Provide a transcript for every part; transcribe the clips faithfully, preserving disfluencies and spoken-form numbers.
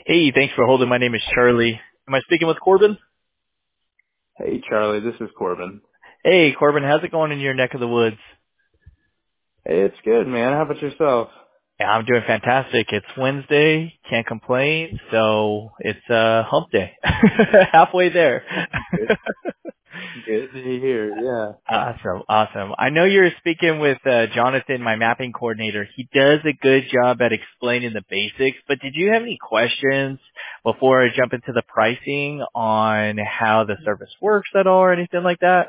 Hey, thanks for holding. My name is Charlie. Am I speaking with Corbin? Hey, Charlie, this is Corbin. Hey, Corbin, how's it going in your neck of the woods? Hey, it's good, man. How about yourself? Yeah, I'm doing fantastic. It's Wednesday, can't complain, so it's uh hump day. Halfway there. Good. Good to hear. Yeah. Awesome, awesome. I know you're speaking with uh, Jonathan, my mapping coordinator. He does a good job at explaining the basics, but did you have any questions before I jump into the pricing on how the service works at all or anything like that?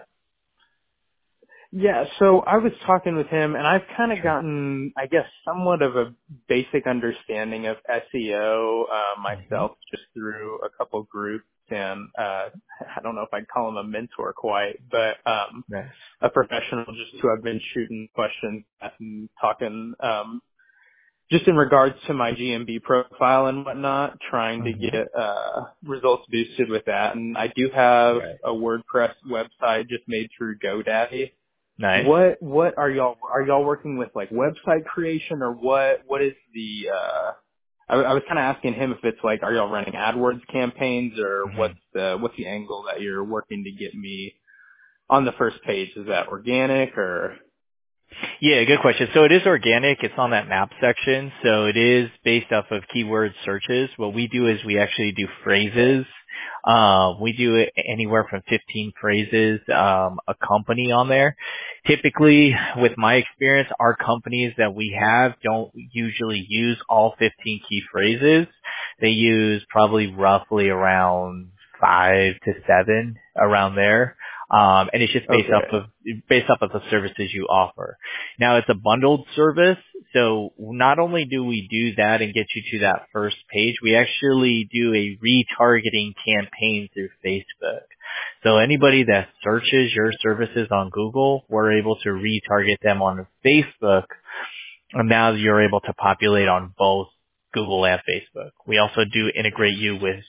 Yeah, so I was talking with him, and I've kind of Sure. gotten, I guess, somewhat of a basic understanding of S E O uh, hmm myself just through a couple groups, and uh, I don't know if I'd call him a mentor quite, but um, Nice. a professional just who I've been shooting questions at and talking um, just in regards to my G M B profile and whatnot, trying to hmm get uh, results boosted with that. And I do have Right. a WordPress website just made through GoDaddy. Nice. What what are y'all are y'all working with, like website creation, or what what is the uh I, I was kind of asking him if it's like, are y'all running AdWords campaigns, or hmm what's the what's the angle that you're working to get me on the first page? Is that organic or? Yeah, good question. So it is organic. It's on that map section. So it is based off of keyword searches. What we do is we actually do phrases. Um, we do it anywhere from fifteen phrases, um, a company on there. Typically, with my experience, our companies that we have don't usually use all fifteen key phrases. They use probably roughly around five to seven around there. Um, and it's just based off Okay. of based off of the services you offer. Now it's a bundled service, so not only do we do that and get you to that first page, we actually do a retargeting campaign through Facebook. So anybody that searches your services on Google, we're able to retarget them on Facebook, and now you're able to populate on both Google and Facebook. We also do integrate you with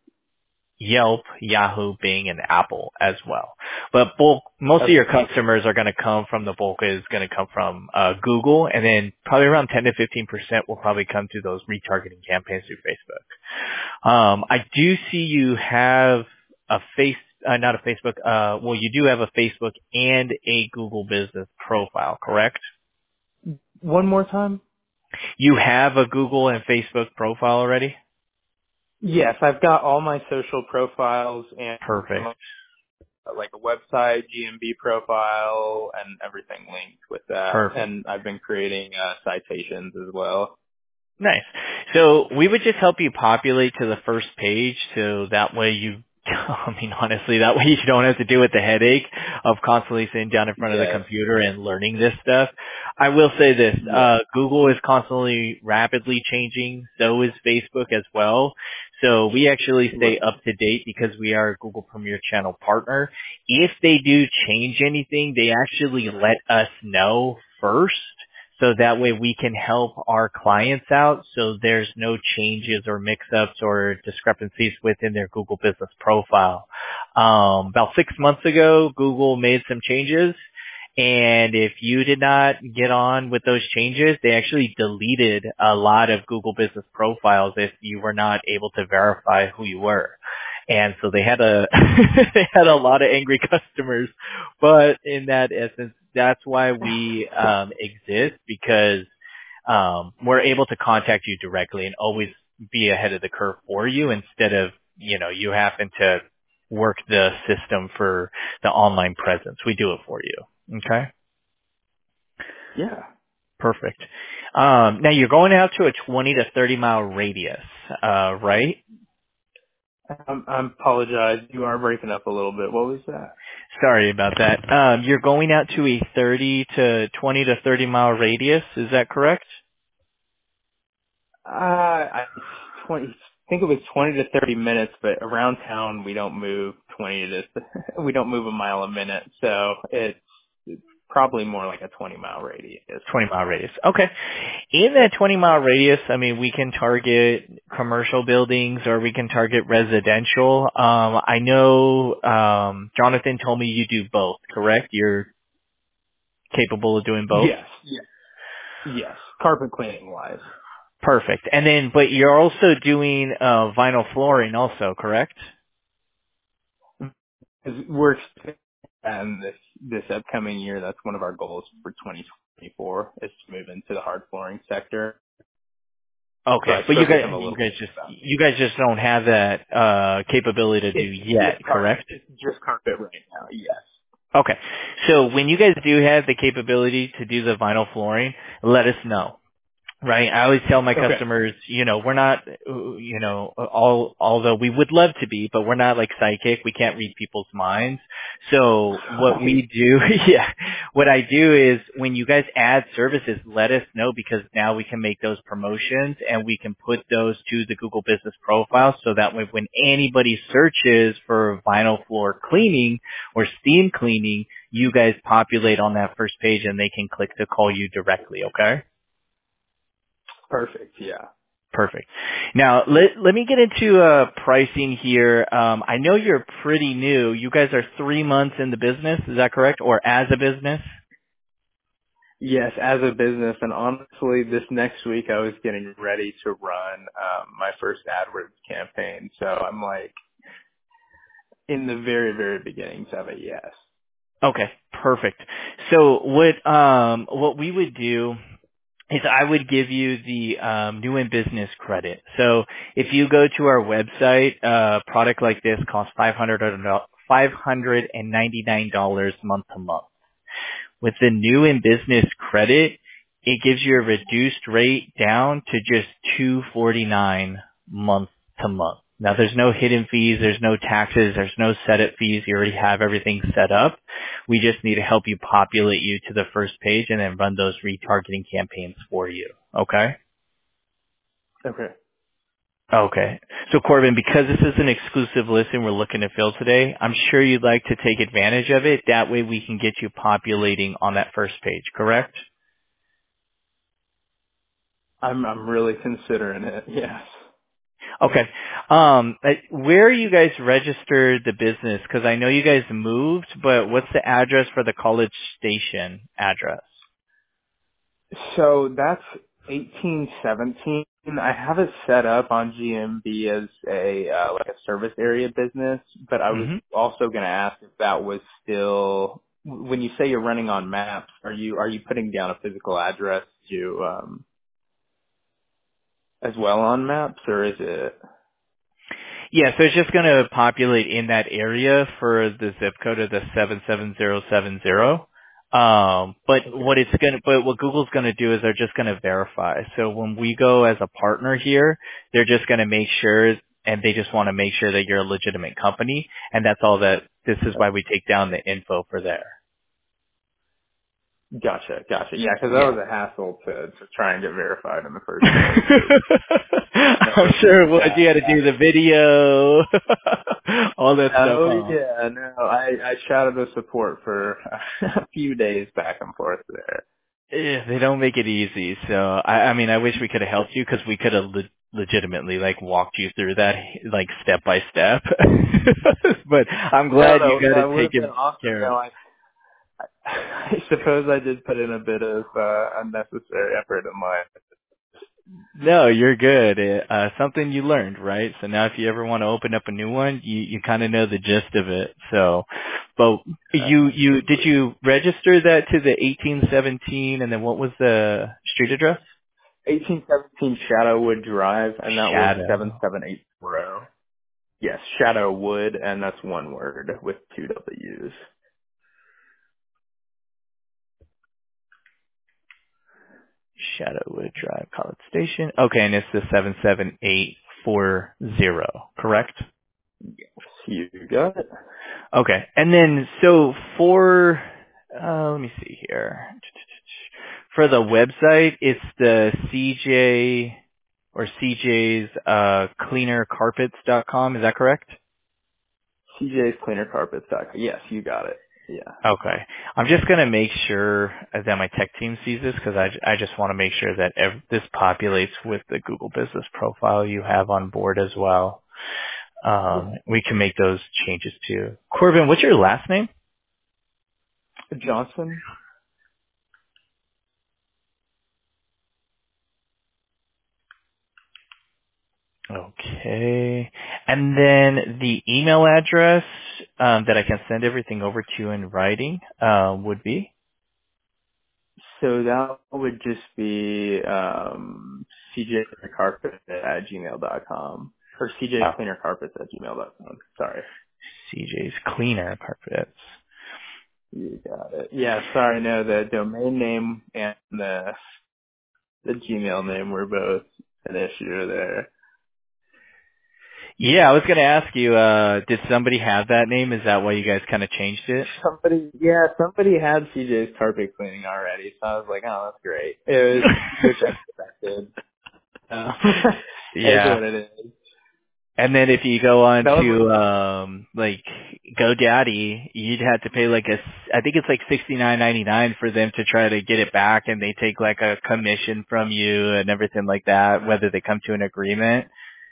Yelp, Yahoo, Bing, and Apple as well. But bulk, most of your Okay. customers are going to come from the bulk is going to come from uh, Google, and then probably around ten to fifteen percent will probably come through those retargeting campaigns through Facebook. Um, I do see you have a face, uh, not a Facebook, uh, well, you do have a Facebook and a Google business profile, correct? One more time. You have a Google and Facebook profile already? Yes, I've got all my social profiles and Perfect. like a website, G M B profile, and everything linked with that. Perfect. And I've been creating uh, citations as well. Nice. So we would just help you populate to the first page so that way you, I mean, honestly, that way you don't have to deal with the headache of constantly sitting down in front of the Yes. computer and learning this stuff. I will say this, Yes. uh, Google is constantly rapidly changing. So is Facebook as well. So we actually stay Right. up to date because we are a Google Premier Channel partner. If they do change anything, they actually let us know first so that way we can help our clients out so there's no changes or mix-ups or discrepancies within their Google business profile. Um, about six months ago, Google made some changes, and if you did not get on with those changes, they actually deleted a lot of Google business profiles if you were not able to verify who you were. And so they had a they had a lot of angry customers, but in that essence, that's why we um, exist because um, we're able to contact you directly and always be ahead of the curve for you instead of you know you having to work the system for the online presence. We do it for you. Okay, Yeah. perfect. Um, now you're going out to a twenty to thirty mile radius, uh, right? Um, I apologize. You are breaking up a little bit. What was that? Sorry about that. Um, you're going out to a thirty to twenty to thirty mile radius. Is that correct? Uh, I twenty. I think it was twenty to thirty minutes, but around town we don't move twenty to we don't move a mile a minute, so it's, it's probably more like a twenty mile radius. twenty mile radius. Okay. In that twenty mile radius, I mean, we can target commercial buildings or we can target residential. Um, I know, um, Jonathan told me you do both, correct? You're capable of doing both? Yes. Yes. Yes. Carpet cleaning wise. Perfect. And then, but you're also doing uh, vinyl flooring also, correct? 'Cause we're expecting um, this this upcoming year. That's one of our goals for twenty twenty-four is to move into the hard flooring sector. So Okay, I but you spoke with guys, him a you little guys bit just, about it. you guys just don't have that uh, capability to do It's yet, just carpet. correct? It's just carpet right now. Yes. Okay, so when you guys do have the capability to do the vinyl flooring, let us know. Right. I always tell my Okay. customers, you know, we're not, uh, you know, all, although we would love to be, but we're not like psychic. We can't read people's minds. So what we do, yeah, what I do is when you guys add services, let us know because now we can make those promotions and we can put those to the Google Business Profile so that way when anybody searches for vinyl floor cleaning or steam cleaning, you guys populate on that first page and they can click to call you directly. Okay. Perfect. Yeah. Perfect. Now, let let me get into uh pricing here. Um I know you're pretty new. You guys are three months in the business, is that correct? Or as a business? Yes, as a business, and honestly, this next week I was getting ready to run um, my first AdWords campaign. So I'm like in the very, very beginnings of it. Yes. Okay, perfect. So what um what we would do is I would give you the um, new in business credit. So if you go to our website, uh, a product like this costs five hundred ninety-nine dollars month to month. With the new in business credit, it gives you a reduced rate down to just two forty-nine month to month. Now there's no hidden fees, there's no taxes, there's no setup fees. You already have everything set up. We just need to help you populate you to the first page and then run those retargeting campaigns for you. Okay? Okay. Okay. So Corbin, because this is an exclusive listing we're looking to fill today, I'm sure you'd like to take advantage of it. That way we can get you populating on that first page, correct? I'm I'm really considering it. Yes. Okay. Um, uh, where are you guys registered the business? Because I know you guys moved, but what's the address for the College Station address? So that's eighteen seventeen. I have it set up on G M B as a uh, like a service area business, but I was hmm also going to ask if that was still when you say you're running on maps. Are you are you putting down a physical address to um, as well on maps, or is it Yeah, so it's just going to populate in that area for the zip code of the seven seven zero seven zero. Um, but okay? what it's going to, but what Google's going to do is they're just going to verify. So when we go as a partner here, they're just going to make sure, and they just want to make sure that you're a legitimate company, and that's all that. This is why we take down the info for there. Gotcha, gotcha. Yeah, because that Yeah. was a hassle to to try and get verified in the first place. Because I'm never sure it used was. You that. had to do the video, all that stuff, Oh huh? yeah, no, I I shouted with support for a few days back and forth there. Yeah, they don't make it easy. So I, I mean, I wish we could have helped you because we could have le- legitimately like walked you through that like step by step. But I'm No, glad you no, got it that would have been taken awesome. care of. No, I I suppose I did put in a bit of uh, unnecessary effort in my. No, you're good. It, uh, something you learned, right? So now if you ever want to open up a new one, you, you kind of know the gist of it. So, but you, you, did Absolutely. you register that to the eighteen seventeen and then what was the street address? eighteen seventeen Shadowwood Drive, and that was seven Shadow. seven eight zero. Yes, Shadowwood, and that's one word with two W's. Shadowwood Drive, College Station. Okay, and it's the seven seven eight four zero, correct? You got it. Okay, and then so for, uh, let me see here. For the website, it's the C J or C J's uh, cleaner carpets dot com. Is that correct? C J's Cleaner Carpets. Yes, you got it. Yeah. Okay. I'm just going to make sure that my tech team sees this because I, I just want to make sure that ev- this populates with the Google Business Profile you have on board as well. Um, we can make those changes too. Corbin, what's your last name? Johnson. Okay. And then the email address um, that I can send everything over to you in writing uh, would be? So that would just be um, cjcarpet at gmail dot com or Oh, cjcleanercarpets at gmail dot com. Sorry. C J's Cleaner Carpets. You got it. Yeah, sorry, no, the domain name and the the Gmail name were both an issue there. Yeah, I was going to ask you, uh, did somebody have that name? Is that why you guys kind of changed it? Somebody, yeah, somebody had C J's carpet cleaning already, so I was like, oh, that's great. It was, which I expected. Um, it's Yeah. what it is. And then if you go on That was to um like GoDaddy, you'd have to pay like a s- I think it's like sixty-nine ninety-nine for them to try to get it back, and they take like a commission from you and everything like that, whether they come to an agreement.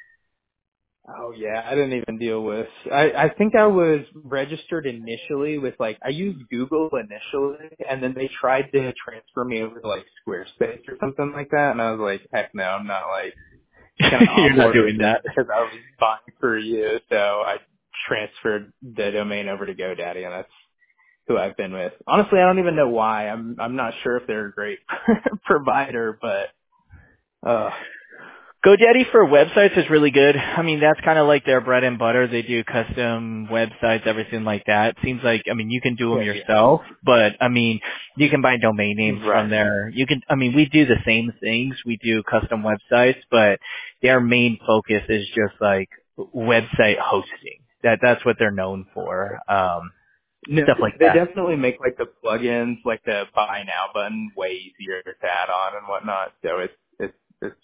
Oh yeah, I didn't even deal with. I I think I was registered initially with like I used Google initially, and then they tried to transfer me over to like Squarespace or something like that, and I was like, heck no, I'm not like gonna You're not onboard with doing them that. because I was buying for you. So I transferred the domain over to GoDaddy, and that's who I've been with. Honestly, I don't even know why. I'm I'm not sure if they're a great provider, but uh GoDaddy for websites is really good. I mean, that's kind of like their bread and butter. They do custom websites, everything like that. Seems like, I mean, you can do them yeah, yourself, but I mean, you can buy domain yeah. names from Right. there. You can, I mean, we do the same things. We do custom websites, but their main focus is just like website hosting. That, that's what they're known for. Um, No, stuff like they that. definitely make like the plugins, like the buy now button, way easier to add on and whatnot. So it's it's it's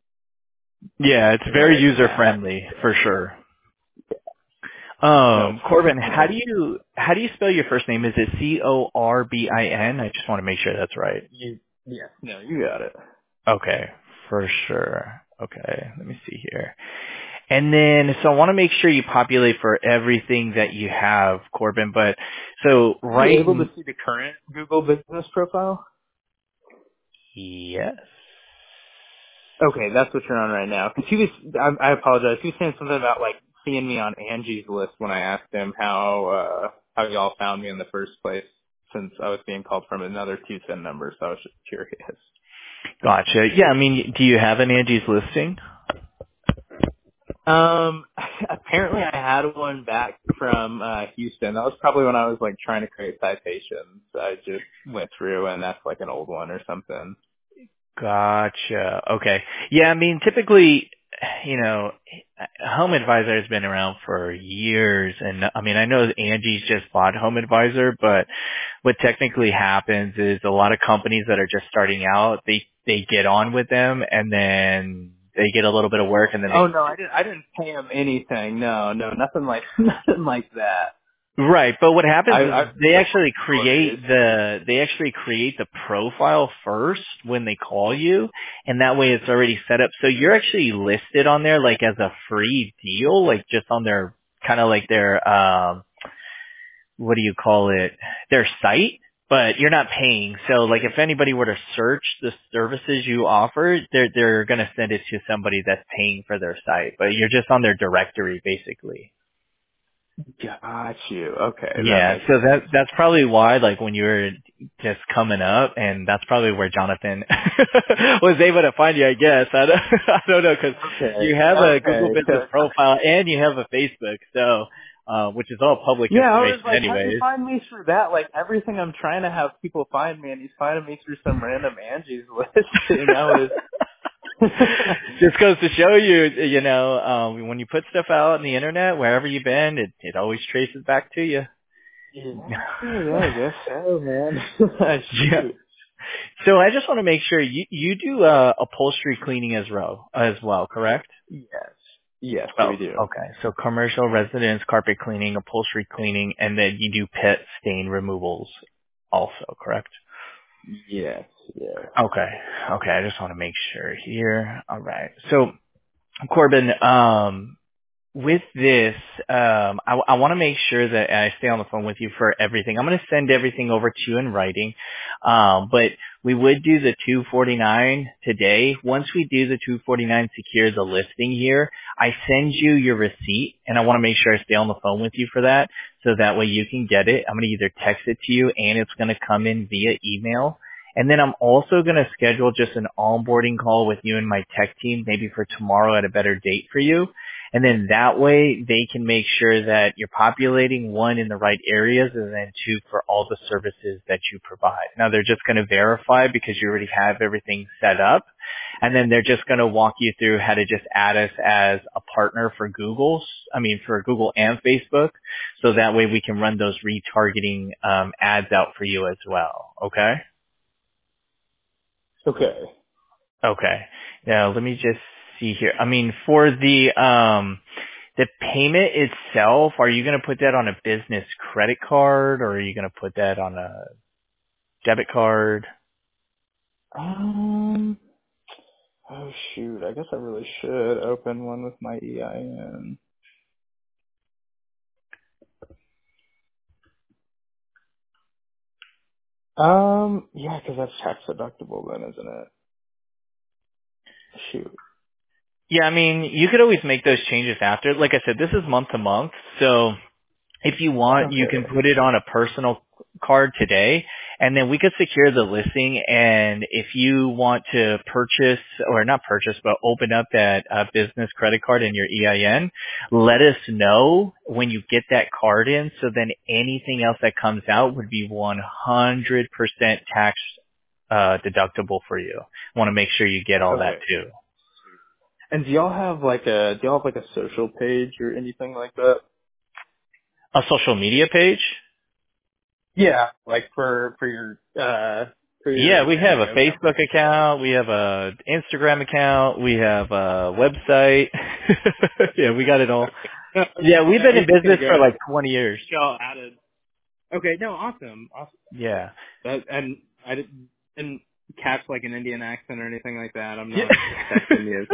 Yeah, it's very very user fast. friendly for sure. So Um, it's Corbin, how nice. do you how do you spell your first name? Is it C O R B I N? I just want to make sure that's right. You, yeah, no, you got it. Okay, for sure. Okay, let me see here. And then, so I want to make sure you populate for everything that you have, Corbin. But so Are you right, able to see the current Google business profile? yes. Okay, that's what you're on right now. 'Cause he was, I, I apologize. He was saying something about like seeing me on Angie's list when I asked him how uh how y'all found me in the first place, since I was being called from another two SIN number. So I was just curious. Gotcha. Yeah, I mean, do you have an Angie's listing? Um, apparently I had one back from uh Houston. That was probably when I was like trying to create citations. I just went through and that's like an old one or something. Gotcha. Okay. Yeah, I mean, typically, you know, Home Advisor has been around for years, and I mean, I know Angie's just bought Home Advisor, but what technically happens is a lot of companies that are just starting out, they they get on with them, and then they get a little bit of work, and then they Oh no, I didn't. I didn't pay him anything. No, no, nothing like nothing like that. right. But what happens I, is I they just actually want create the they actually create the profile first when they call you, and that way it's already set up. So you're actually listed on there like as a free deal, like just on their kind of like their um what do you call it, their site, but you're not paying. So like if anybody were to search the services you offer, they're they're gonna send it to somebody that's paying for their site, but you're just on their directory basically. got you. Okay, that Yeah, makes so sense. that that's probably why, like when you were just coming up, and that's probably where Jonathan was able to find you, I guess. I don't, I don't know, because Okay, you have a Google okay. Business So, profile and you have a Facebook, so uh, which is all public yeah, I was information, like, how'd you anyways. find me through that? Like everything I'm trying to have people find me, and he's finding me through some random Angie's listing. I was. Just goes to show you, you know, um, when you put stuff out on the internet, wherever you've been, it it always traces back to you. Yeah, yeah, I guess so, man. Yeah. Shoot. So I just want to make sure you you do uh, upholstery cleaning as well, as well, correct? Yes. Yes, Oh, we do. okay. So commercial residence, carpet cleaning, upholstery cleaning, and then you do pet stain removals also, correct? Yes, yes. Okay. Okay. I just want to make sure here. All right. So Corbin, um, with this, um, I, I want to make sure that I stay on the phone with you for everything. I'm going to send everything over to you in writing. Um, but we would do the two forty-nine today. Once we do the two forty-nine secure the listing here, I send you your receipt, and I want to make sure I stay on the phone with you for that, so that way you can get it. I'm going to either text it to you, and it's going to come in via email. And then I'm also going to schedule just an onboarding call with you and my tech team, maybe for tomorrow at a better date for you. And then that way they can make sure that you're populating, one, in the right areas, and then two, for all the services that you provide. Now they're just going to verify because you already have everything set up. And then they're just going to walk you through how to just add us as a partner for Google, I mean for Google and Facebook. So that way we can run those retargeting um, ads out for you as well. Okay? Okay. Okay. Now let me just see here. I mean, for the um the payment itself, are you going to put that on a business credit card, or are you going to put that on a debit card? Um. Oh shoot! I guess I really should open one with my E I N. Um. Yeah, because that's tax deductible then, isn't it? Shoot. Yeah, I mean, you could always make those changes after. Like I said, this is month to month, so if you want, you can Okay. put it on a personal card today, and then we could secure the listing. And if you want to purchase, or not purchase, but open up that uh, business credit card in your E I N, let us know when you get that card in, so then anything else that comes out would be one hundred percent tax uh, deductible for you. Want to make sure you get all that Okay. too. And do y'all have like a do y'all have like a social page or anything like that? A social media page? Yeah, like for for your uh for Yeah, your we have you a know Facebook company. account, we have a Instagram account, we have a website. Yeah, we got it all. Okay. Yeah, we've I been in was just gonna business for go. like twenty years. Y'all added. Okay. No. Awesome. Awesome. Yeah. That and I didn't, didn't catch like an Indian accent or anything like that. I'm Yeah. not expecting you.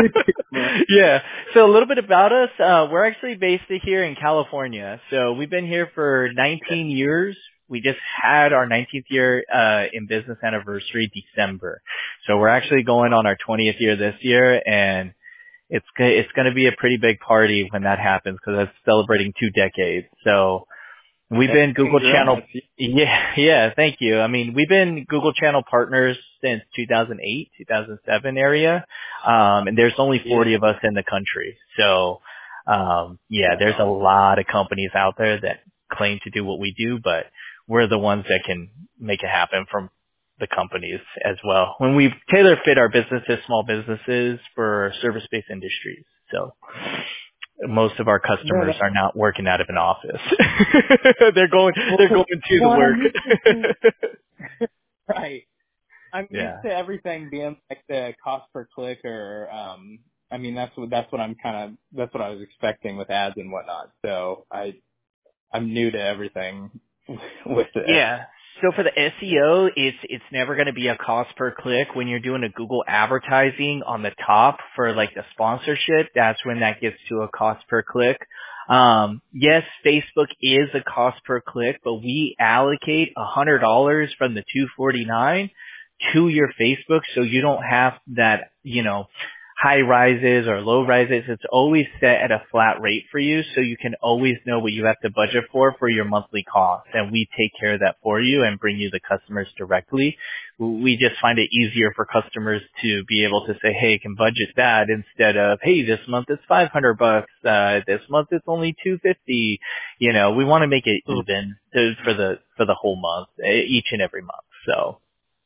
Yeah. So a little bit about us. Uh, we're actually based here in California. So we've been here for nineteen years. We just had our nineteenth year uh, in business anniversary December. So we're actually going on our twentieth year this year, and it's go- it's going to be a pretty big party when that happens because that's celebrating two decades. So we've been Google Channel. Congrats. Yeah, yeah, thank you. I mean, we've been Google Channel partners since two thousand eight, two thousand seven area. Um, and there's only Yeah. forty of us in the country. So, um, yeah, That's there's a awesome. lot of companies out there that claim to do what we do, but we're the ones that can make it happen from the companies as well. When we tailor fit our businesses, small businesses for service-based industries. So, most of our No, customers that, are not working out of an office. they're going well, they're 'cause, going to the well, I'm work. used to right. I'm used Yeah. to everything being like the cost per click, or um, I mean that's what that's what I'm kind of that's what I was expecting with ads and whatnot. So I I'm new to everything with this. Yeah. So for the S E O, it's it's never going to be a cost per click. When you're doing a Google advertising on the top for like the sponsorship, that's when that gets to a cost per click. Um, yes, Facebook is a cost per click, but we allocate a hundred dollars from the two forty nine to your Facebook, so you don't have that, you know, high rises or low rises. It's always set at a flat rate for you, so you can always know what you have to budget for for your monthly cost, and we take care of that for you and bring you the customers directly. We just find it easier for customers to be able to say, hey, I can budget that, instead of, hey, this month it's five hundred bucks, uh, this month it's only two fifty. You know, we want to make it Mm. even to, for the for the whole month, eh, each and every month. So.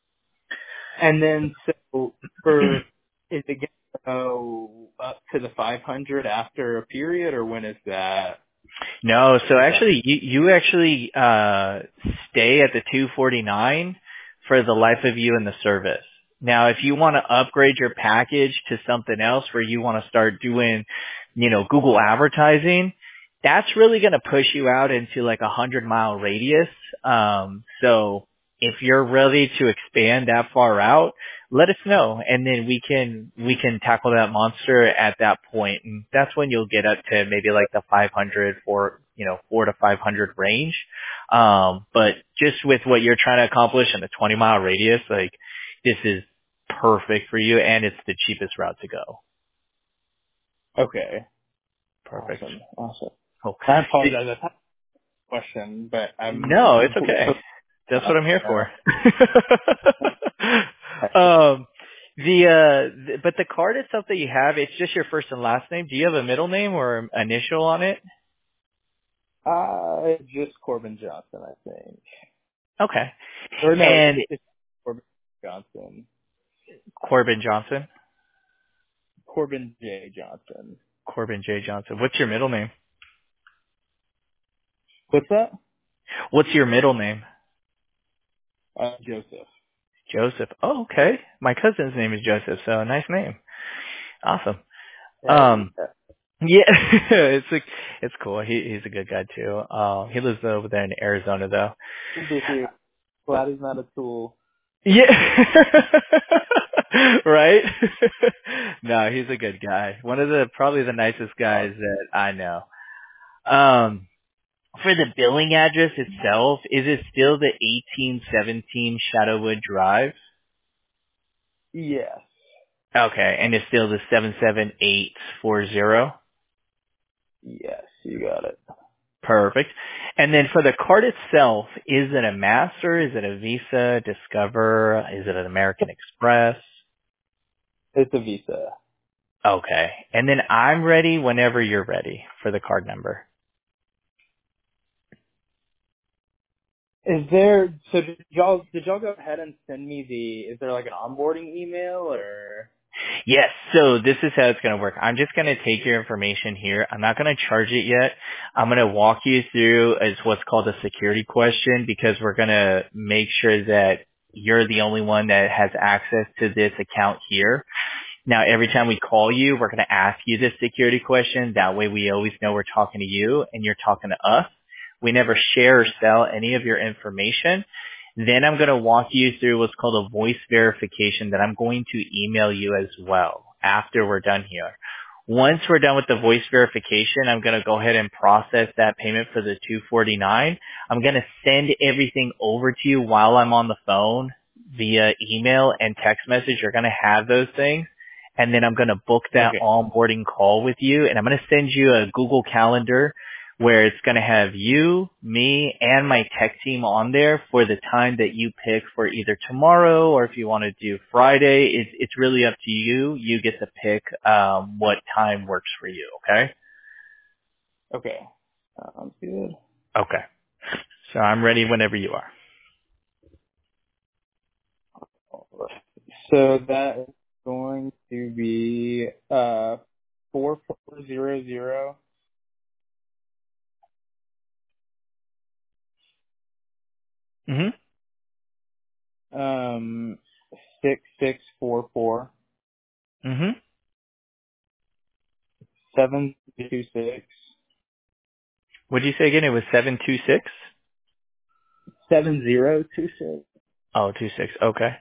And then so for is it going to go up to the five hundred after a period, or when is that? No, so Is that actually, you, you actually uh, stay at the two forty-nine for the life of you in the service. Now, if you want to upgrade your package to something else where you want to start doing, you know, Google advertising, that's really going to push you out into like a hundred mile radius. Um, so if you're ready to expand that far out, let us know, and then we can we can tackle that monster at that point, and that's when you'll get up to maybe like the five hundred for you know, four to five hundred range. Um, but just with what you're trying to accomplish in a twenty mile radius, like this is perfect for you, and it's the cheapest route to go. Okay. Perfect. Awesome. Awesome. Cool. I apologize. I have a question, but I'm No, it's completely. okay. That's what I'm here Uh, for. um, the uh, th- but the card itself that you have, it's just your first and last name. Do you have a middle name or initial on it? uh, just Corbin Johnson, I think. Okay. Or no, And it's, it's Corbin Johnson. Corbin Johnson, Corbin J. Johnson. Corbin J Johnson. What's your middle name? What's that? What's your middle name? Uh, Joseph. Joseph. Oh, okay. My cousin's name is Joseph, so a nice name. Awesome. Hey. Um, yeah, it's like it's cool. He he's a good guy too. Uh, he lives over there in Arizona though. Good to hear. Glad he's not a tool. Yeah. Right? No, he's a good guy. One of the probably the nicest guys that I know. Um, for the billing address itself, is it still the eighteen seventeen Shadowwood Drive? Yes. Okay, and it's still the seven seven eight four zero? Yes, you got it. Perfect. And then for the card itself, is it a Master? Is it a Visa, Discover? Is it an American Express? It's a Visa. Okay. And then I'm ready whenever you're ready for the card number. Is there, so did y'all, did y'all go ahead and send me the, is there like an onboarding email or? Yes, so this is how it's going to work. I'm just going to take your information here. I'm not going to charge it yet. I'm going to walk you through as what's called a security question because we're going to make sure that you're the only one that has access to this account here. Now, every time we call you, we're going to ask you this security question. That way we always know we're talking to you and you're talking to us. We never share or sell any of your information. Then I'm going to walk you through what's called a voice verification that I'm going to email you as well after we're done here. Once we're done with the voice verification, I'm going to go ahead and process that payment for the two forty-nine. I'm going to send everything over to you while I'm on the phone via email and text message. You're going to have those things. And then I'm going to book that Okay. onboarding call with you. And I'm going to send you a Google Calendar where it's going to have you, me, and my tech team on there for the time that you pick for either tomorrow or if you want to do Friday. It's, it's really up to you. You get to pick um, what time works for you, okay? Okay. Sounds good. Okay. So I'm ready whenever you are. So that is going to be, uh, four four zero zero, Mm-hmm. um, six six four four, Mm-hmm. seven two six, What did you say again? It was seven two six? seven zero two six, Oh, two six. Okay.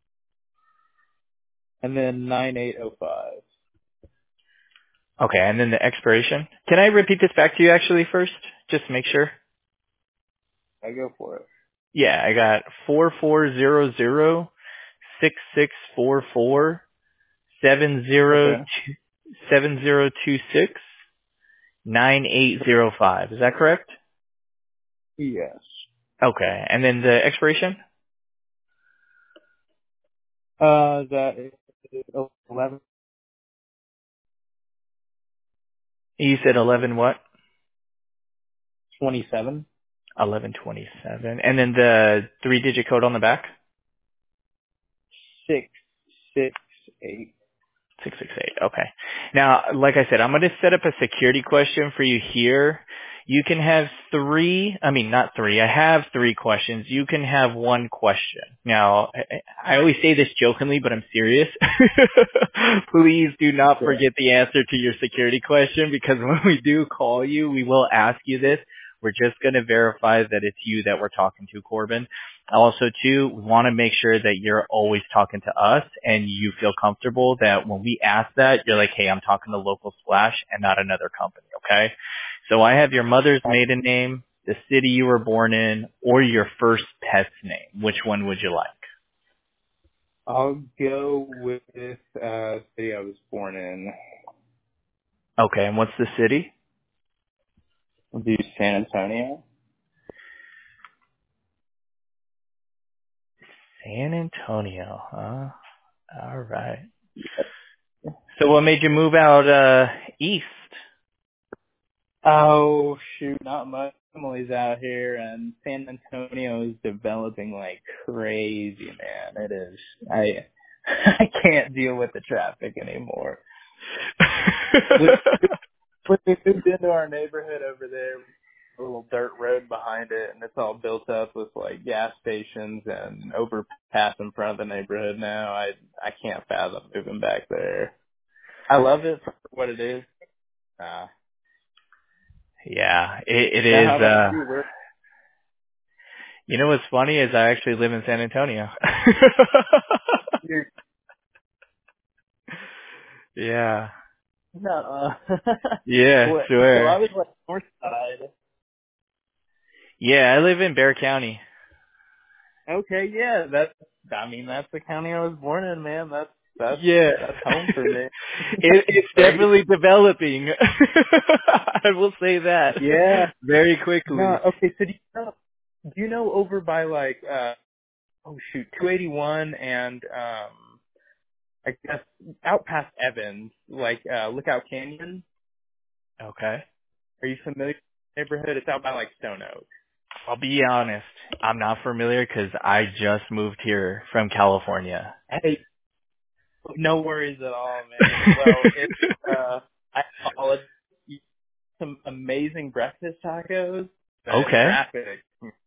and then nine eight oh five. Okay, and then the expiration. Can I repeat this back to you actually first? Just to make sure. I go for it. Yeah, I got four four zero zero six six four four seven zero Okay. two seven zero two six nine eight zero five. Is that correct? Yes. Okay, and then the expiration. Uh, that is eleven You said eleven what? twenty seven. Eleven twenty seven, and then the three digit code on the back. Six six eight. six six eight. Okay. Now, like I said, I'm going to set up a security question for you here. You can have three, I mean, not three. I have three questions. You can have one question. Now, I, I always say this jokingly, but I'm serious. Please do not Sure. forget the answer to your security question because when we do call you, we will ask you this. We're just going to verify that it's you that we're talking to, Corbin. Also, too, we want to make sure that you're always talking to us and you feel comfortable that when we ask that, you're like, hey, I'm talking to Local Splash and not another company, okay? So I have your mother's maiden name, the city you were born in, or your first pet's name. Which one would you like? I'll go with uh city I was born in. Okay, and what's the city? We'll do San Antonio. San Antonio, huh? All right. So what made you move out uh east? Oh shoot, not much. Family's out here, and San Antonio is developing like crazy, man. It is. I I can't deal with the traffic anymore. We, we we moved into our neighborhood over there, a little dirt road behind it, and it's all built up with like gas stations and overpass in front of the neighborhood now. I I can't fathom moving back there. I love it for what it is. Uh, Yeah, it, it now, how is. about uh you? Where? You know what's funny is I actually live in San Antonio. You're, Yeah. no. Yeah, What? So I swear. was like north side. Yeah, I live in Bear County. Okay, yeah, that's. I mean, that's the county I was born in, man. That's that's Yeah. that's home for me. it, it's Right? definitely developing. I will say that. Yeah. Very No. quickly. Okay. So do you know? Do you know over by like uh oh shoot two eighty-one and um I guess out past Evans, like uh Lookout Canyon? Okay. Are you familiar with the neighborhood? It's out by like Stone Oak. I'll be honest. I'm not familiar because I just moved here from California. Hey, no worries at all, man. Well, it's uh I followed some amazing breakfast tacos, but Okay. traffic.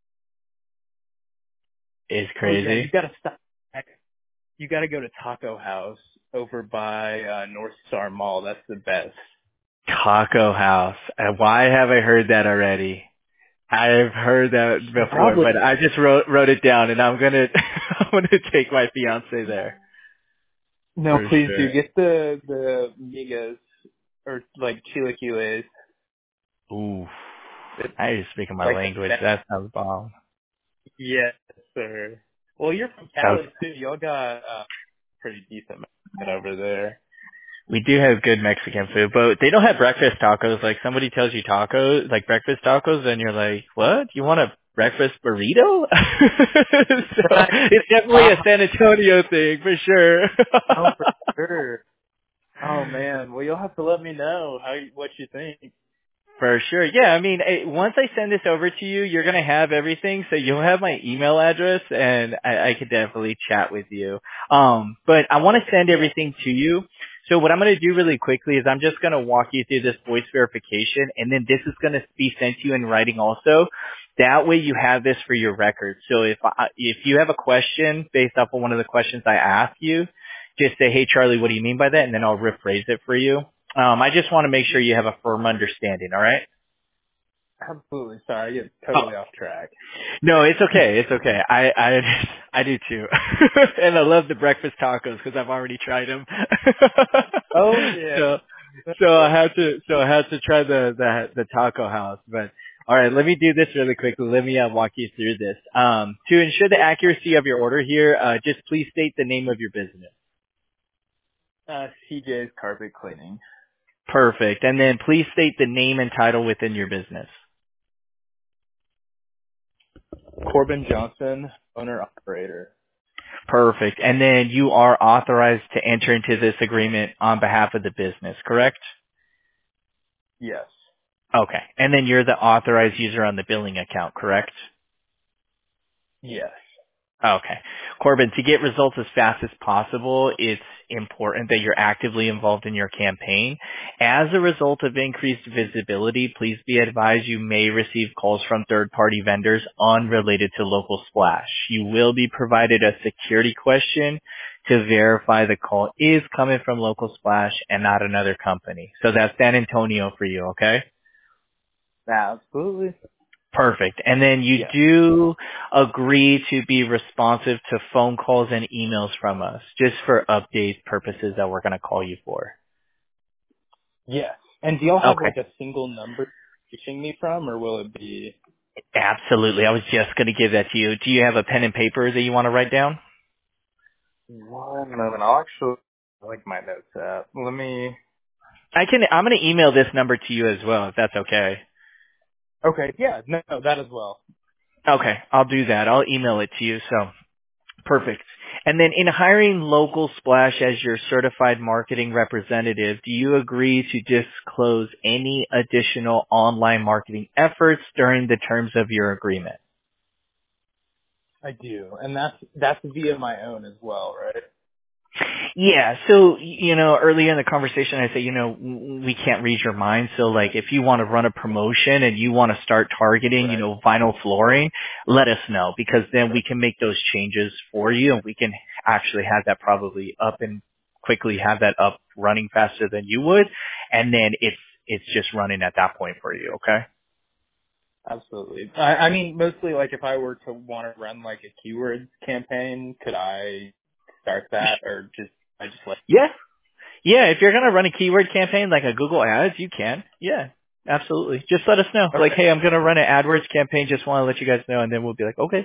It's Oh yeah, you crazy. gotta stop. You gotta go to Taco House over by uh North Star Mall. That's the best. Taco House. And why have I heard that already? I've heard that before, Probably. but I just wrote wrote it down, and I'm gonna I'm gonna take my fiance there No, for please do sure. get the the migas or like chilaquiles. Ooh, It's I just speaking my like the language. best. That sounds bomb. Yes, sir. Well, you're from So Cali too. Y'all got uh, pretty decent Mexican over there. we do have good Mexican food, but they don't have breakfast tacos. Like somebody tells you tacos, like breakfast tacos, and you're like, what? You want a breakfast burrito? So Right. it's definitely a Uh, San Antonio thing for sure. oh, for sure. Oh man. Well, you'll have to let me know how you, what you think. For sure. Yeah, I mean, eh, once I send this over to you, you're going to have everything. So you'll have my email address and I, I could definitely chat with you. Um, but I want to send Yeah. everything to you. So what I'm going to do really quickly is I'm just going to walk you through this voice verification and then this is going to be sent to you in writing also. That way you have this for your record. So if I, if you have a question based off of one of the questions I asked you, just say, hey Charlie, what do you mean by that? And then I'll rephrase it for you. Um, I just want to make sure you have a firm understanding, all right? Absolutely. Sorry, I get Oh, totally off track. no, it's okay. It's okay. I I I do too. And I love the breakfast tacos because I've already tried them. Oh yeah. so so I had to so I had to try the the the taco house. But all right, let me do this really quickly. Let me uh, walk you through this. Um, to ensure the accuracy of your order here, uh, just please state the name of your business. Uh, C J's Carpet Cleaning. Perfect. And then please state the name and title within your business. Corbin Johnson, owner operator. Perfect. And then you are authorized to enter into this agreement on behalf of the business, correct? Yes. Okay. And then you're the authorized user on the billing account, correct? Yes. Okay. Corbin, to get results as fast as possible, it's important that you're actively involved in your campaign. As a result of increased visibility, please be advised you may receive calls from third-party vendors unrelated to Local Splash. You will be provided a security question to verify the call is coming from Local Splash and not another company. So that's San Antonio for you, okay? Absolutely. Perfect. And then you Yes. do agree to be responsive to phone calls and emails from us, just for update purposes that we're going to call you for. Yes. And do y'all have Okay. like a single number? reaching me from, or will it be? Absolutely. I was just going to give that to you. Do you have a pen and paper that you want to write down? One moment. I'll actually like my notes up. Let me. I can. I'm going to email this number to you as well, if that's okay. Okay. Yeah. No, no, that as well. Okay, I'll do that. I'll email it to you. So perfect. And then in hiring Local Splash as your certified marketing representative, do you agree to disclose any additional online marketing efforts during the terms of your agreement? I do, and that's that's via my own as well, right? Yeah, so, you know, earlier in the conversation I said, you know, we can't read your mind. So like if you want to run a promotion and you want to start targeting, you Right. know, vinyl flooring, let us know because then we can make those changes for you and we can actually have that probably up and quickly have that up running faster than you would. And then it's, it's just running at that point for you. Okay. Absolutely. I, I mean, mostly like if I were to want to run like a keywords campaign, could I start that, or just I just let? Yeah. Yeah, if you're going to run a keyword campaign like a Google Ads, you can. Yeah, absolutely. Just let us know. Like, Okay. hey, I'm going to run an AdWords campaign. Just want to let you guys know. And then we'll be like, okay.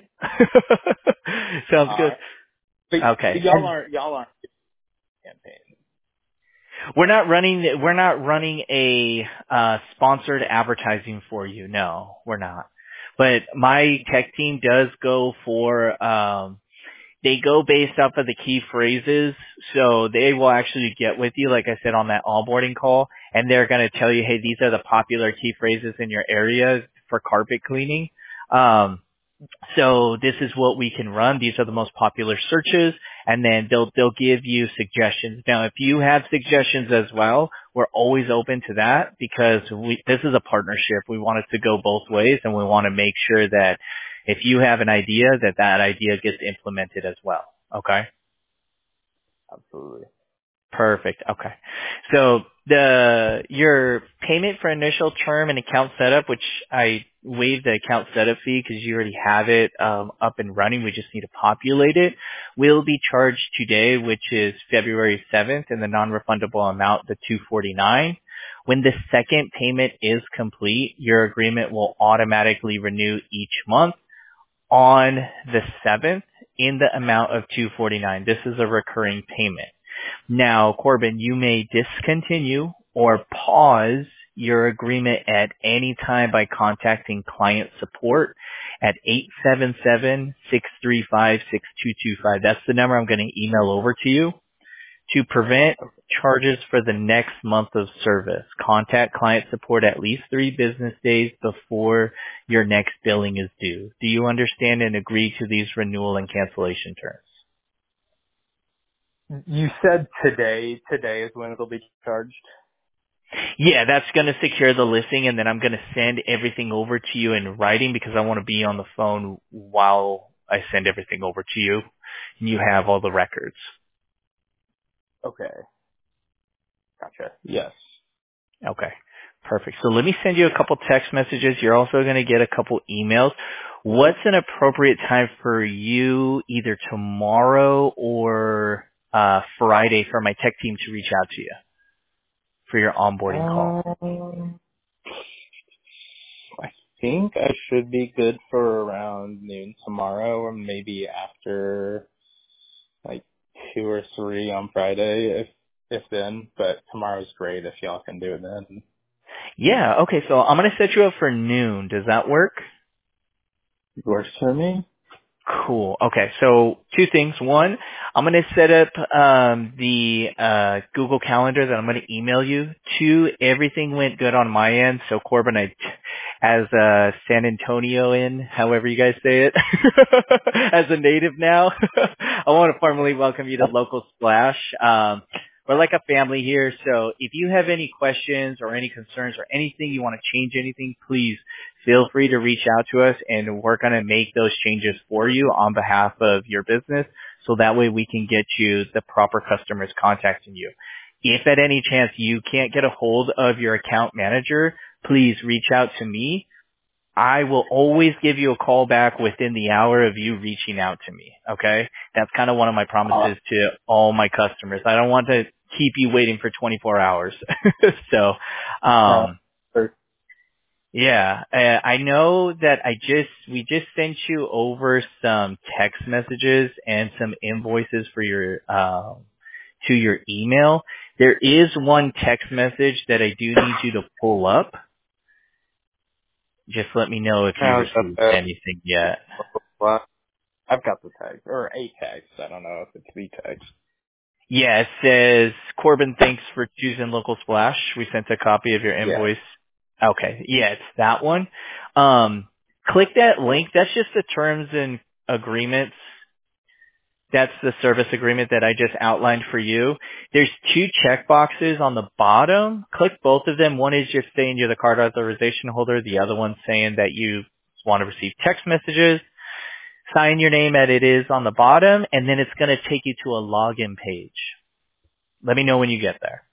Sounds All good. right. But, but Okay. y'all And aren't y'all aren't campaign. we're not running, we're not running a, uh, sponsored advertising for you. No, we're not. But my tech team does go for, um, they go based off of the key phrases, so they will actually get with you, like I said, on that onboarding call, and they're going to tell you, hey, these are the popular key phrases in your area for carpet cleaning. Um, so this is what we can run. These are the most popular searches, and then they'll they'll give you suggestions. Now, if you have suggestions as well, we're always open to that because we this is a partnership. We want it to go both ways, and we want to make sure that if you have an idea, that that idea gets implemented as well. Okay. Absolutely. Perfect. Okay. So the your payment for initial term and account setup, which I waived the account setup fee because you already have it um, up and running. We just need to populate it. Will be charged today, which is February seventh, and the non-refundable amount, the two forty-nine. When the second payment is complete, your agreement will automatically renew each month on the seventh in the amount of two forty-nine. This is a recurring payment. Now, Corbin, you may discontinue or pause your agreement at any time by contacting client support at eight seven seven, six three five, six two two five. That's the number I'm going to email over to you. To prevent charges for the next month of service, contact client support at least three business days before your next billing is due. Do you understand and agree to these renewal and cancellation terms? You said today. Today is when it'll be charged. Yeah, that's going to secure the listing, and then I'm going to send everything over to you in writing because I want to be on the phone while I send everything over to you, and you have all the records. Okay. Gotcha. Yes. Okay, perfect. So let me send you a couple text messages. You're also going to get a couple emails. What's an appropriate time for you, either tomorrow or uh, Friday, for my tech team to reach out to you for your onboarding call? Um, I think I should be good for around noon tomorrow, or maybe after like two or three on Friday, if if then. But tomorrow's great if y'all can do it then. Yeah, okay, so I'm going to set you up for noon. Does that work? Works for me. Cool. Okay, so two things. One, I'm going to set up um, the uh, Google Calendar that I'm going to email you. Two, everything went good on my end. So Corbin, I, as a San Antonioan, however you guys say it, as a native now, I want to formally welcome you to Local Splash. Um, we're like a family here, so if you have any questions or any concerns or anything you want to change anything, please feel free to reach out to us, and we're going to make those changes for you on behalf of your business, so that way we can get you the proper customers contacting you. If at any chance you can't get a hold of your account manager, please reach out to me. I will always give you a call back within the hour of you reaching out to me, okay? That's kind of one of my Uh, promises to all my customers. I don't want to keep you waiting for twenty-four hours. so, uh, um, or Yeah, uh, I know that I just we just sent you over some text messages and some invoices for your uh, to your email. There is one text message that I do need you to pull up. Just let me know if you Oh, that's, received uh, anything yet. well, I've got the text, or a text. I don't know if it's the text. Yeah, it says, Corbin, thanks for choosing Local Splash. We sent a copy of your Yeah. invoice. Okay, yeah, it's that one. Um, click that link. That's just the terms and agreements. That's the service agreement that I just outlined for you. There's two check boxes on the bottom. Click both of them. One is just saying you're the card authorization holder. The other one's saying that you want to receive text messages. Sign your name as it is on the bottom, and then it's going to take you to a login page. Let me know when you get there.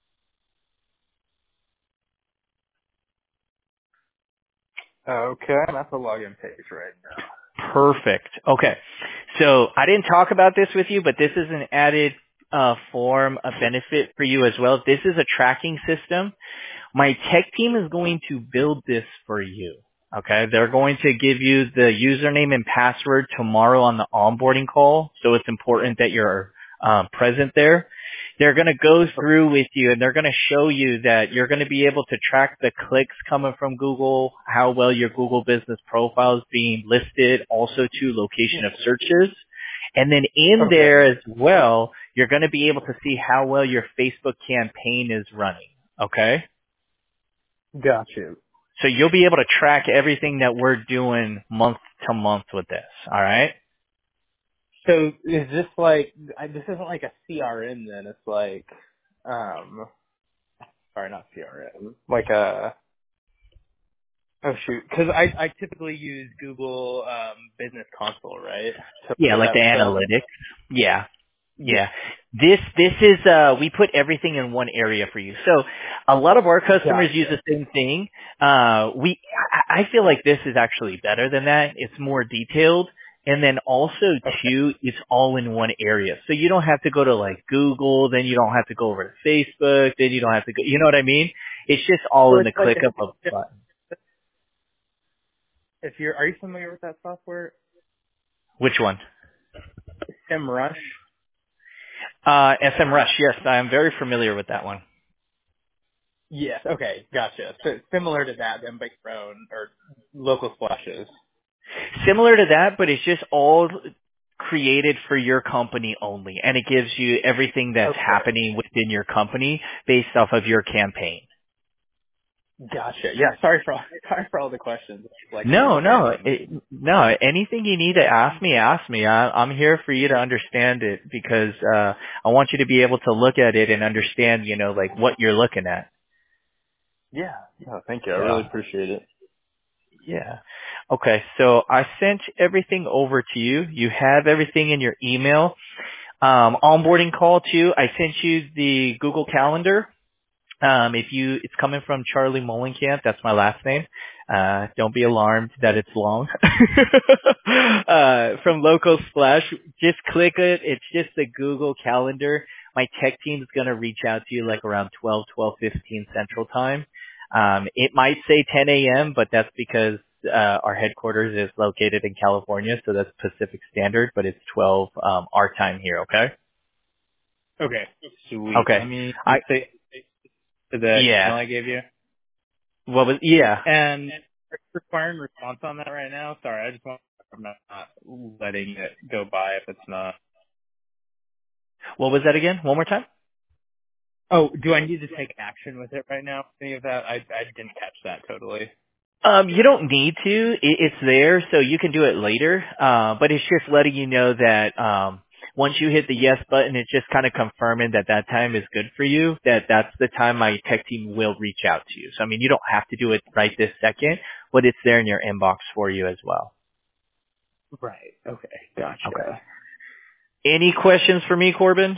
Okay, that's a login page right now. Perfect. Okay. So I didn't talk about this with you, but this is an added uh, form of benefit for you as well. This is a tracking system. My tech team is going to build this for you. Okay. They're going to give you the username and password tomorrow on the onboarding call. So it's important that you're um, present there. They're going to go through with you and they're going to show you that you're going to be able to track the clicks coming from Google, how well your Google business profile is being listed, also to location of searches. And then in Okay. there as well, you're going to be able to see how well your Facebook campaign is running. Okay. Got you. So you'll be able to track everything that we're doing month to month with this. All right. So is this like, I- this isn't like a C R M then, it's like, um, sorry, not C R M, like a, oh shoot, because I, I typically use Google um, Business Console, right, to Yeah, pull like that the stuff? analytics. Yeah. Yeah. Yeah. This, this is, uh, we put everything in one area for you. So a lot of our customers use Gotcha. the same thing. Uh, we, I I feel like this is actually better than that. It's more detailed. And then also Okay. too, it's all in one area. So you don't have to go to like Google, then you don't have to go over to Facebook, then you don't have to go, you know what I mean? It's just all So in it's the like, click of a if, button. if you're, are you familiar with that software? Which one? SEMrush? Uh, SEMrush. Yes, I am very familiar with that one. Yes. Okay. Gotcha. So it's similar to that, then but your own, or local splashes. Similar to that, but it's just all created for your company only, and it gives you everything that's Okay. happening within your company based off of your campaign. Gotcha. Yeah. Sorry for all, sorry for all the questions. Like No, no, understanding. it, no. Anything you need to ask me, ask me. I, I'm here for you to understand it because uh, I want you to be able to look at it and understand, you know, like what you're looking at. Yeah. No, thank you. I really Yeah. appreciate it. Yeah. Okay. So I sent everything over to you. You have everything in your email. Um, onboarding call too. I sent you the Google Calendar. Um, if you, it's coming from Charlie Molenkamp. That's my last name. Uh, don't be alarmed that it's long. uh, from Local Splash, just click it. It's just the Google Calendar. My tech team is going to reach out to you like around twelve, twelve fifteen Central Time. Um, it might say ten a.m., but that's because uh, our headquarters is located in California, so that's Pacific Standard, but it's twelve um, our time here. Okay. Okay. Sweet. Okay. Let me I say to the email yeah. I gave you. What was yeah. And are you requiring response on that right now? Sorry, I just want I'm not letting it go by if it's not. What was that again? One more time? Oh, do I need to take action with it right now? Any of that? I I didn't catch that totally. Um, you don't need to. It, it's there, so you can do it later. Uh, but it's just letting you know that um, once you hit the yes button, it's just kind of confirming that that time is good for you. That that's the time my tech team will reach out to you. So I mean, you don't have to do it right this second, but it's there in your inbox for you as well. Right. Okay. Okay. Gotcha. Any questions for me, Corbin?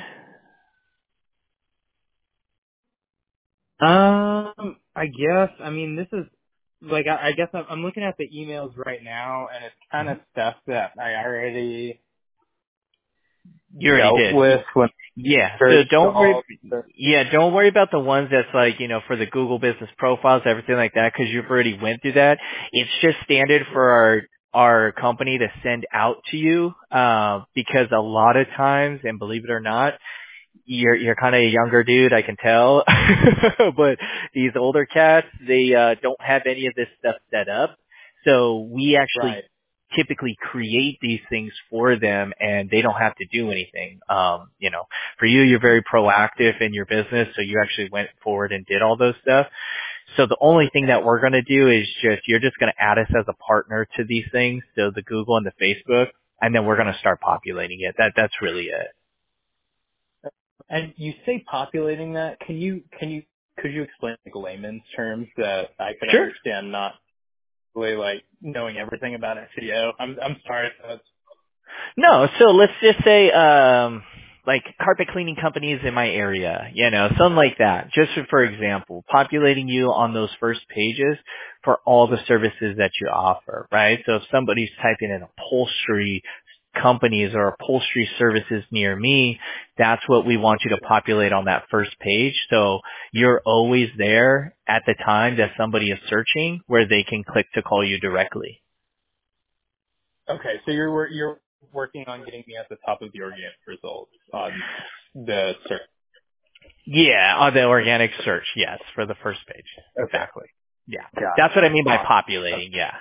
Um, I guess. I mean, this is like I, I guess I'm, I'm looking at the emails right now, and it's kind of stuff that I already You already dealt did. with when Yeah. So searched don't worry. all the, Yeah, don't worry about the ones that's like, you know, for the Google business profiles, everything like that, because you've already went through that. It's just standard for our our company to send out to you, uh, because a lot of times, and believe it or not, you're you're kind of a younger dude, I can tell, but these older cats, they uh, don't have any of this stuff set up. So we actually right. typically create these things for them, and they don't have to do anything. Um, you know, for you, you're very proactive in your business, so you actually went forward and did all those stuff. So the only thing that we're going to do is just, you're just going to add us as a partner to these things, so the Google and the Facebook, and then we're going to start populating it. That that's really it. And you say populating that. Can you can you could you explain like layman's terms that I could Sure. understand, not really like knowing everything about S E O? I'm I'm sorry if that's No, so let's just say, um, like carpet cleaning companies in my area, you know, something like that. Just for example, populating you on those first pages for all the services that you offer, right? So if somebody's typing in upholstery companies or upholstery services near me, that's what we want you to populate on that first page. So you're always there at the time that somebody is searching, where they can click to call you directly. okay. So you're wor- you're working on getting me at the top of the organic results on the search. Yeah, on the organic search, yes, for the first page. Okay, Exactly. Yeah. got That's it. what I mean by Awesome. populating, yeah.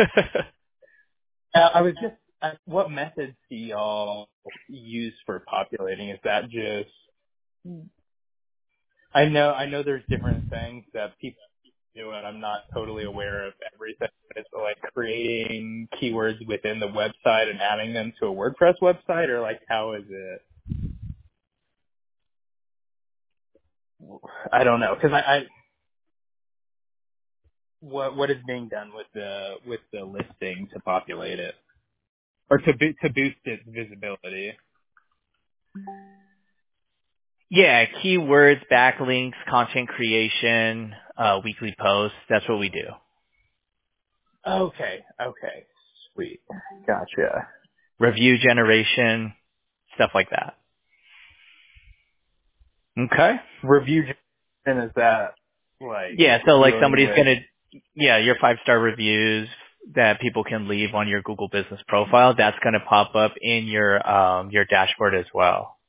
Uh, I was just, uh, what methods do y'all use for populating? Is that just, I know, I know there's different things that people do, and I'm not totally aware of everything. But it's like creating keywords within the website and adding them to a WordPress website, or like how is it? I don't know, because I, I, what what is being done with the with the listing to populate it, or to bo- to boost its visibility? Yeah, keywords, backlinks, content creation, uh, weekly posts, that's what we do. Okay, okay, sweet, gotcha. Review generation, stuff like that. Okay? Review generation, is that like Yeah, so like dealing somebody's with? gonna, yeah, your five star reviews that people can leave on your Google business profile, that's gonna pop up in your, um, your dashboard as well.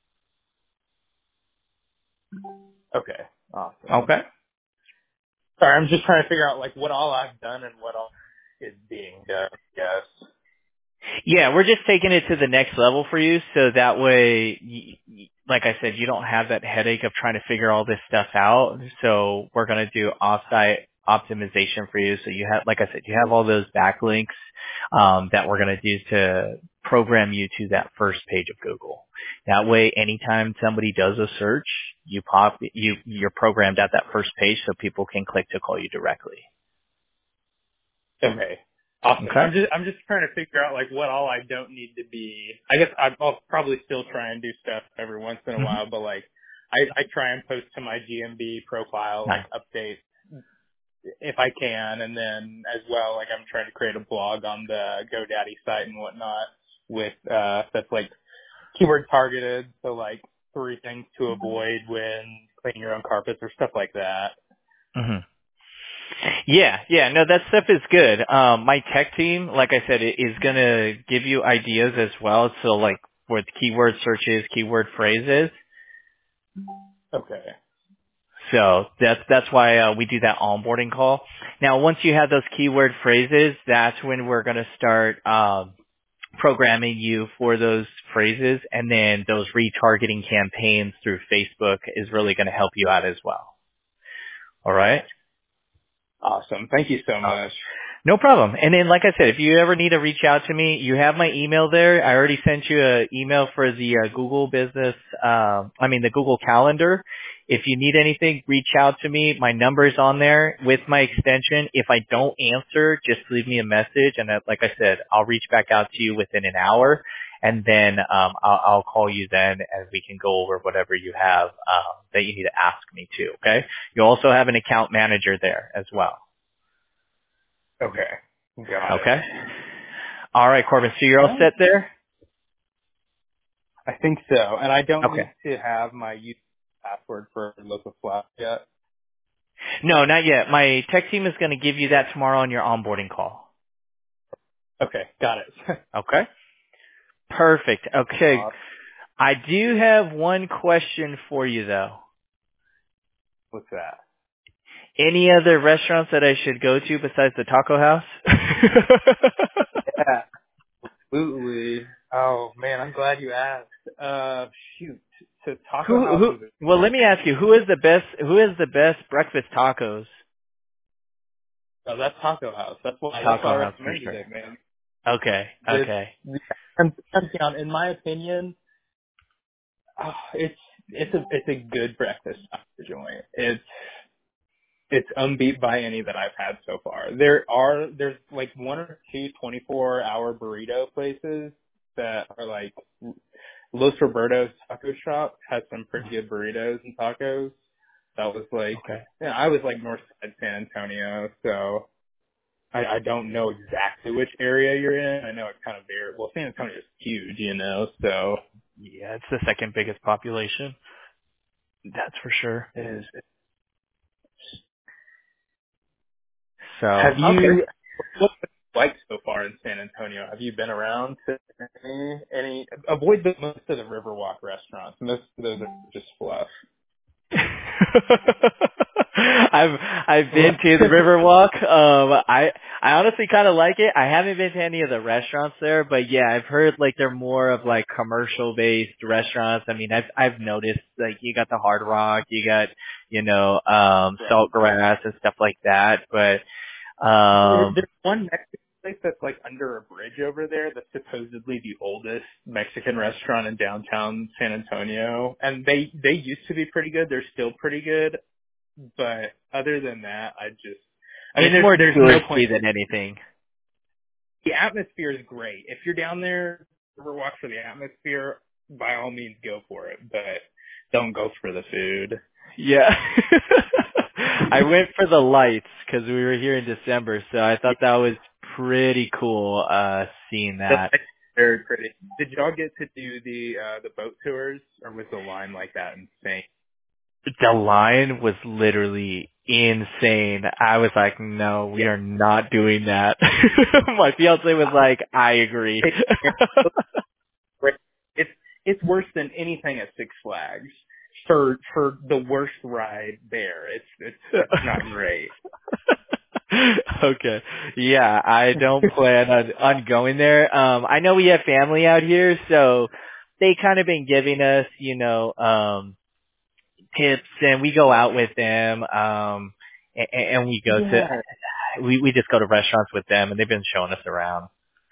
Okay, awesome. Okay? Sorry, I'm just trying to figure out like what all I've done and what all is being done. Yes. Yeah, we're just taking it to the next level for you, so that way, y- y- like I said, you don't have that headache of trying to figure all this stuff out. So we're going to do offsite optimization for you. So you have, like I said, you have all those backlinks um, that we're going to do to program you to that first page of Google. That way, anytime somebody does a search, you pop, you you're programmed at that first page, so people can click to call you directly. Okay. Awesome. Okay. I'm just I'm just trying to figure out like what all I don't need to be. I guess I- I'll probably still try and do stuff every once in a Mm-hmm. while, but like I, I try and post to my G M B profile like Nice. updates if I can, and then as well like I'm trying to create a blog on the GoDaddy site and whatnot with uh that's like keyword targeted, so like three things to avoid when cleaning your own carpets or stuff like that. Mm-hmm. Yeah, yeah, no, that stuff is good. Um, my tech team, like I said, i- is gonna give you ideas as well. So like with keyword searches, keyword phrases. Okay. So that's that's why uh, we do that onboarding call. Now, once you have those keyword phrases, that's when we're gonna start um, programming you for those phrases, and then those retargeting campaigns through Facebook is really gonna help you out as well. All right. Awesome. Thank you so much. No problem. And then, like I said, if you ever need to reach out to me, you have my email there. I already sent you an email for the uh, Google business, um, I mean the Google Calendar. If you need anything, reach out to me. My number's on there with my extension. If I don't answer, just leave me a message. And uh, like I said, I'll reach back out to you within an hour. And then um, I'll, I'll call you then, and we can go over whatever you have um, that you need to ask me too, okay? You also have an account manager there as well. Okay. Got it. Okay. All right, Corbin. So you're All all right. set there? I think so. And I don't Okay. need to have my use password for Local Flash yet. No, not yet. My tech team is going to give you that tomorrow on your onboarding call. Okay, got it. Okay. Perfect. Okay. uh, I do have one question for you though. what's that? Any other restaurants that I should go to besides the Taco House? Yeah, absolutely. Oh man, I'm glad you asked. Uh, shoot. So Taco who House who is well, let me ask you, who is the best who is the best breakfast tacos? oh, that's Taco House. That's why that's why I Taco House for recommended sure. it, man. Okay. The, Okay. the Pantheon, in my opinion, oh, it's it's a it's a good breakfast taco joint. It's it's unbeat by any that I've had so far. There are there's like one or two twenty-four hour burrito places that are like Los Roberto's Taco Shop has some pretty good burritos and tacos. That was like Okay. yeah, I was like north side San Antonio, so I, I don't know exactly which area you're in. I know it kind of varies. Well, San Antonio is huge, you know, so Yeah, it's the second biggest population. That's for sure. it is. So, Have okay. you what's it like so far in San Antonio? Have you been around to any any avoid the most of the Riverwalk restaurants. Most of those are just fluff. I've I've been to the Riverwalk. Um, I I honestly kind of like it. I haven't been to any of the restaurants there, but yeah, I've heard like they're more of like commercial based restaurants. I mean, I've I've noticed like you got the Hard Rock, you got you know um Right. Saltgrass and stuff like that, but There- um There's one Mexican place that's like under a bridge over there that's supposedly the oldest Mexican restaurant in downtown San Antonio. And they, they used to be pretty good. They're still pretty good. But other than that, I just, I mean, it's there's, more there's no point. touristy than anything. The atmosphere is great. If you're down there, Riverwalk for the atmosphere, by all means go for it. But don't go for the food. Yeah. I went for the lights because we were here in December, so I thought that was pretty cool uh seeing That's that. very pretty. Did y'all get to do the uh the boat tours, or was the line like that insane? The line was literally insane. I was like, no, we Yeah. are not doing that. My fiance was like, I agree. It's it's worse than anything at Six Flags for for the worst ride there. It's it's it's not great. Okay. Yeah, I don't plan on, on going there. Um, I know we have family out here, so they kind of been giving us, you know, um, tips and we go out with them, um, and, and we go to, Yeah. we, we just go to restaurants with them and they've been showing us around.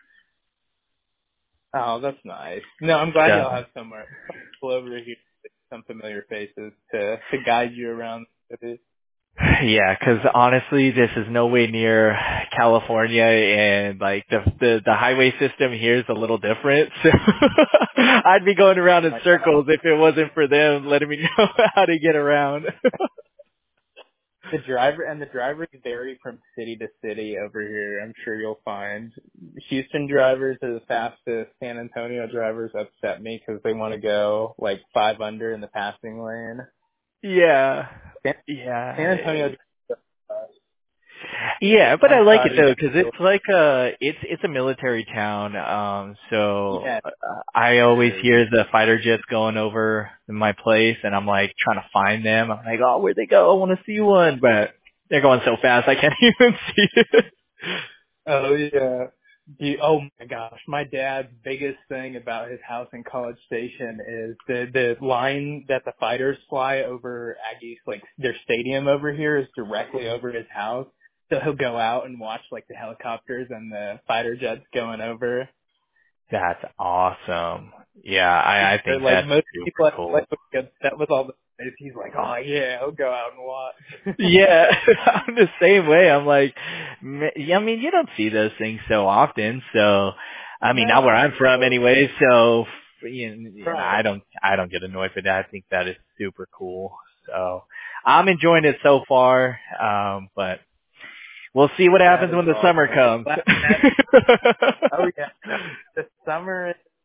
Oh, that's nice. No, I'm glad So, y'all have somewhere people over here, some familiar faces to to guide you around the city. yeah, cause honestly, this is no way near California and like the, the, the highway system here is a little different. So I'd be going around in Like, circles if it wasn't for them letting me know how to get around. the driver and the drivers vary from city to city over here. I'm sure you'll find Houston drivers are the fastest. San Antonio drivers upset me because they want to go like five under in the passing lane. Yeah. San, San Yeah. Antonio, uh, Yeah, but I I'm like it sorry. though Yeah, because it's like a it's it's a military town. Um, so yeah, uh, I always sure. hear the fighter jets going over my place, and I'm like trying to find them. I'm like, oh, where'd they go? I want to see one, but they're going so fast I can't even see it. Oh yeah. You, oh my gosh, my dad's biggest thing about his house in College Station is the the line that the fighters fly over Aggie's, like their stadium over here is directly over his house. So he'll go out and watch like the helicopters and the fighter jets going over. That's awesome. Yeah, I I But think like that's most super people like cool. like get upset with all the he's like, oh yeah, he'll go out and watch. Yeah, I'm the same way. I'm like, ma- yeah, I mean, you don't see those things so often. So, I mean, not where I'm from No. anyway. So, you know, you know, Right. I don't, I don't get annoyed with that. I think that is super cool. So, I'm enjoying it so far. Um, but we'll see what That happens is when the summer awesome. comes. Glad that- Oh yeah, no, the summer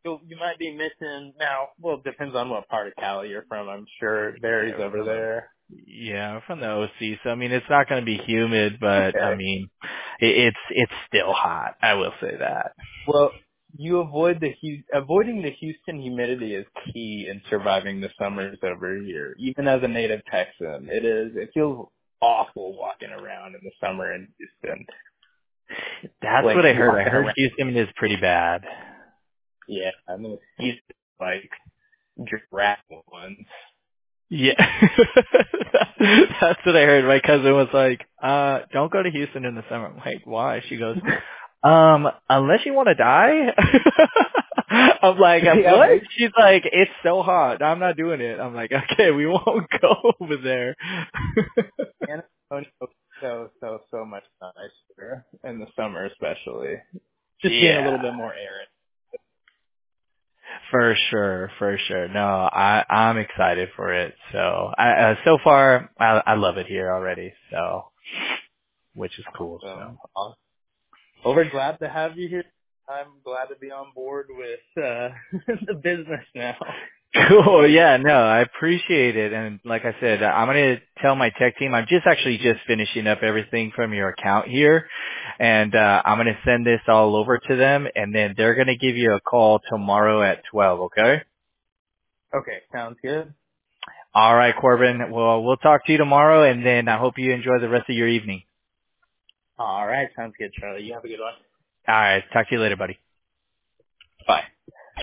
you you might be missing now. Well, it depends on what part of Cali you're from. I'm sure it varies Yeah, over from the, there. yeah, from the O C. So I mean, it's not going to be humid, but I Okay. mean, it, it's it's still hot. I will say that. Well, you avoid the Hu- avoiding the Houston humidity is key in surviving the summers over here. Even as a native Texan, it is. It feels awful walking around in the summer in Houston. That's Like what I heard. I walking heard around. Houston is pretty bad. Yeah, I mean, Houston like giraffe ones. Yeah. That's what I heard. My cousin was like, uh, don't go to Houston in the summer. I'm like, why? She goes, um, unless you want to die. I'm like, Yeah, what? maybe. She's like, it's so hot. I'm not doing it. I'm like, okay, we won't go over there. San Antonio is so so so much nicer in the summer, especially. Just being a Yeah. little bit more arid. For sure, for sure. No, I I'm excited for it. So, I uh, so far I I love it here already. So, which is cool. So, Awesome. Awesome. Well, we're glad to have you here. I'm glad to be on board with uh the business now. cool. Yeah, no, I appreciate it. And like I said, I'm gonna tell my tech team. I'm just actually just finishing up everything from your account here, and uh I'm gonna send this all over to them, and then they're gonna give you a call tomorrow at twelve. Okay. Okay, sounds good. All right, Corbin. Well, we'll talk to you tomorrow, and then I hope you enjoy the rest of your evening. All right, sounds good, Charlie. You have a good one. All right. Talk to you later, buddy.